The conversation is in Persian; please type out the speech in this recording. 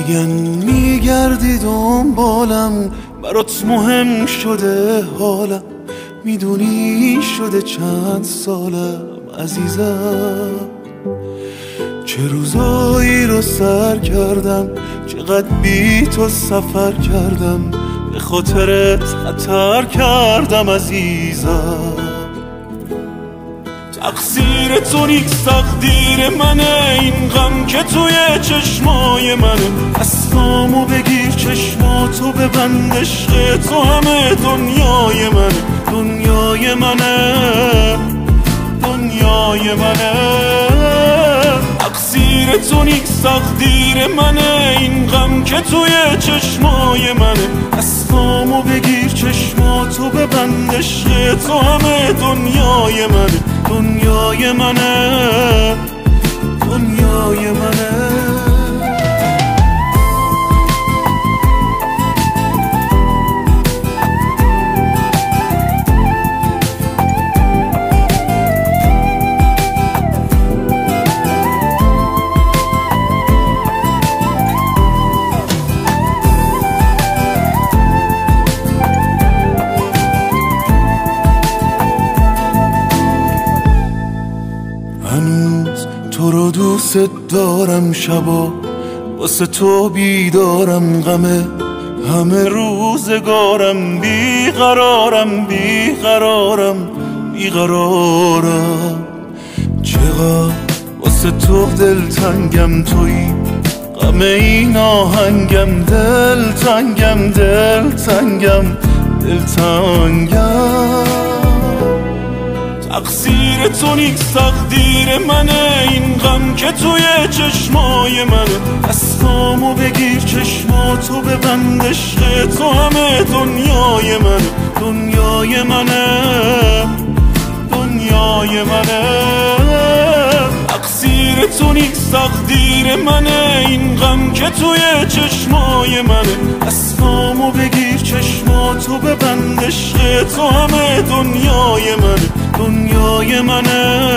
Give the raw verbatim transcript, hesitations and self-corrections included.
میگن میگردی دنبالم، برات مهم شده حالم، میدونی شده چند سالم عزیزم. چه روزایی رو سر کردم، چقدر بی تو سفر کردم، به خاطرت خطر کردم عزیزم. تقصیر تو نیست تقدیر منه، این غم که توی چشمای منه. دستامو بگیر چشماتو ببند، عشق تو همه دنیای منه، دنیای منه، دنیای منه. تقصیر تو نیست تقدیر منه، این غم که توی چشمای منه. دستامو بگیر چشماتو ببند، عشق تو همه دنیای منه، دنیای منه، دنیای منه. هنوز تو رو دوست دارم، شبا واسه تو بیدارم، غمه همه روزگارم، بیقرارم بیقرارم بیقرارم. چقدر واسه تو دلتنگم، تویی غم این آهنگم، دلتنگم دلتنگم دلتنگم. تقصیر تو نیست تقدیر منه، این غم که توی چشمای منه. دستامو بگیر چشماتو ببند، عشق تو همه دنیای منه، دنیای منه، دنیای منه. تقصیر تو نیست تقدیر منه، این غم که توی چشمای منه. دستامو بگیر چشماتو ببند، عشق تو همه دنیای منه، دنیای منه،